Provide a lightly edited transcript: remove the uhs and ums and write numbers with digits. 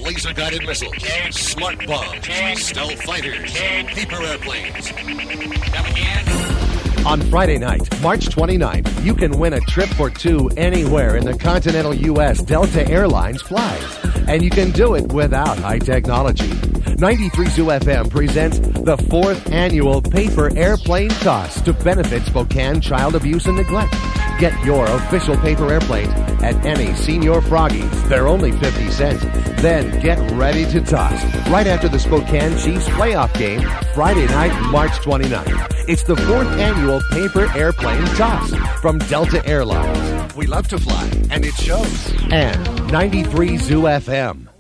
laser-guided missiles, smart bombs, stealth fighters, paper airplanes. Come again? On Friday night, March 29th, you can win a trip for two anywhere in the continental U.S. Delta Airlines flies. And you can do it without high technology. 93 Zoo FM presents the 4th annual Paper Airplane Toss to benefit Spokane Child Abuse and Neglect. Get your official paper airplane at any Senior Froggies. They're only 50 cents. Then get ready to toss right after the Spokane Chiefs playoff game, Friday night, March 29th. It's the 4th annual Paper Airplane Toss from Delta Airlines. We love to fly, and it shows. And 93 Zoo FM.